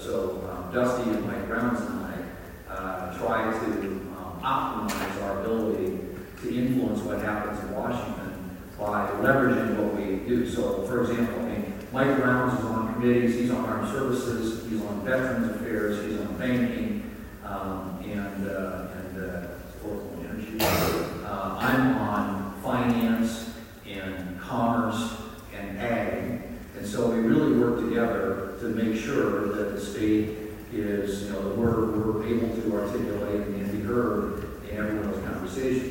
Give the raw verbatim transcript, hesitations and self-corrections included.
so um, Dusty and Mike Rounds and I uh, try to um, optimize our ability to influence what happens in Washington by leveraging what we do. So, for example, I mean, Mike Rounds is on committees, he's on armed services, he's on veterans affairs, he's on banking, um, and, uh, and uh, local energy. Uh, I'm on finance and commerce and ag, and so we really work together to make sure that the state is, you know, that we're, we're able to articulate and be heard in every one of those conversations.